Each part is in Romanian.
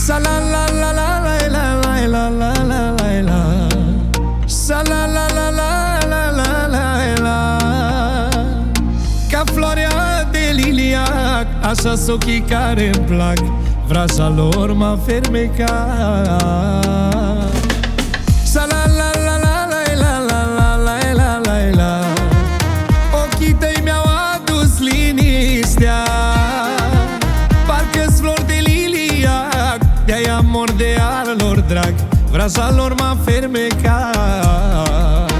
Sa la la la la la la la la la la la. Sa la la la la la la la la. Ca floarea de liliac, așa-s ochii care-mi plac, vraja lor m-a fermecat. Sa la la la la la la la la la la la. Ochii tăi mi-au adus liniștea, parcă-s flori de liliac, de-aia mor de al lor drag, vraja lor m-a fermecat.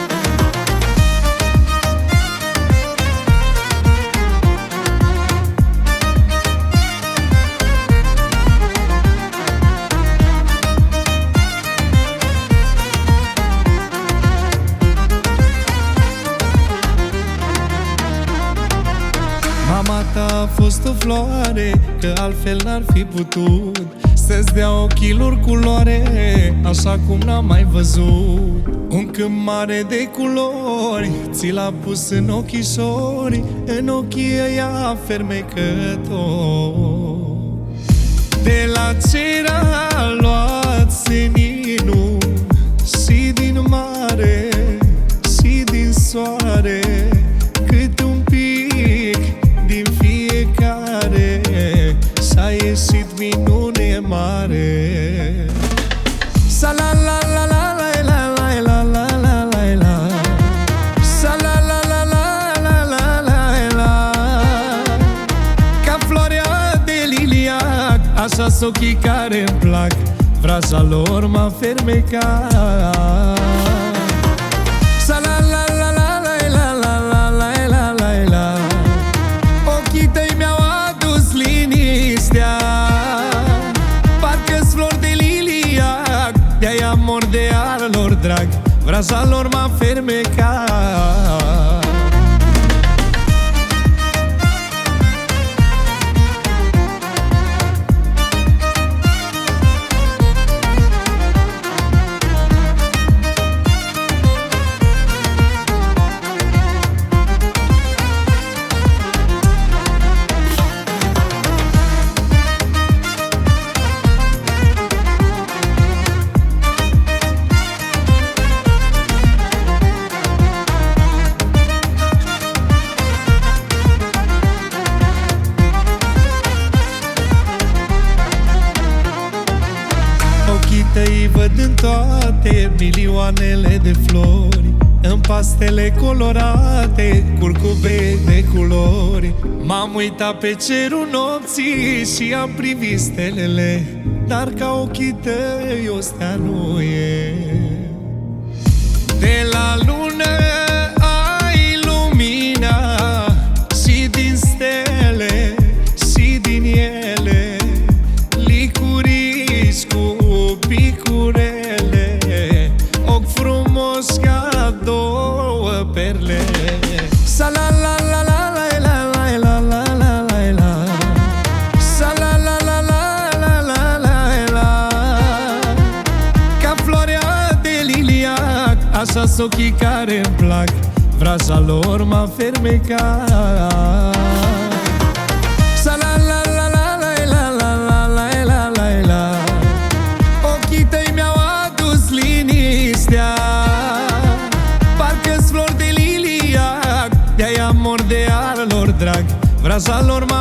Mama ta a fost o floare, că altfel n-ar fi putut să-ți dea ochii lor culoare, așa cum n-am mai văzut. Un câmp mare de culori ți l-a pus în ochișori, în ochii ăia fermecători. De la cer a luat seninul, și din mare și din soare, cât un pic din fiecare, și-a ieșit minune mare. Sa la la la la la la la la la la la. Sa la la la la la la la la. Ca floarea de liliac, așa-s ochii care-mi plac, vraja lor m-a fermecat. Sa la la la la la la la la la la la. Ochii tăi mi-au adus liniștea, parcă-s flori de liliac, de-aia mor de al lor drag, vraja lor m-a fermecat. Ochii tăi văd în toate milioanele de flori, în pastele colorate, curcube de culori. M-am uitat pe cerul nopții și am privit stelele, dar ca ochii tăi o stea nu e. De la lună ai lumina, și din stele și din ele licurici cu picurele, ochi frumos ca două perle. Sa la la la la la la la la la la la. Sa la la la la la la la la. Ca floarea de liliac, așa-s ochii care-mi plac, vraja lor m-a fermecat. Sa la la la la la la la la la la la. Ochii tăi mi-au adus liniștea, parcă-s flori de liliac, de-aia mor de al lor drag, vraja lor m-a